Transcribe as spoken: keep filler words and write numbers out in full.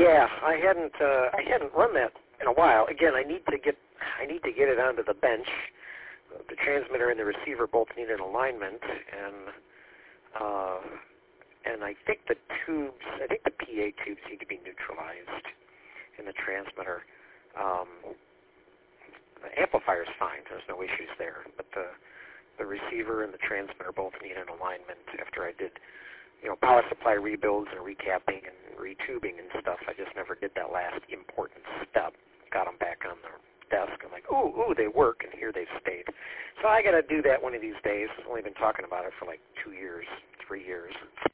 Yeah, I hadn't uh, I hadn't run that in a while. Again, I need to get I need to get it onto the bench. The transmitter and the receiver both need an alignment, and uh, and I think the tubes, I think the P A tubes need to be neutralized in the transmitter. Um, the amplifier's fine; there's no issues there, but the the receiver and the transmitter both need an alignment. After I did, you know, power supply rebuilds and recapping and retubing and stuff, I just never did that last important step. Got them back on the desk. I'm like, ooh, ooh, they work, and here they've stayed. So I got to do that one of these days. I've only been talking about it for like two years, three years.